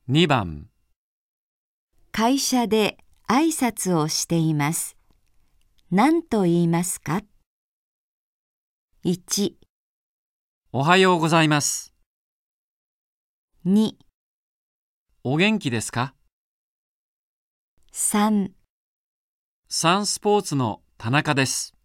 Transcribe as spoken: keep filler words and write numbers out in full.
にばん、 会社で挨拶をしています。何と言いますか？いち、 おはようございます。 に、 お元気ですか？ さん、 サンスポーツの田中です。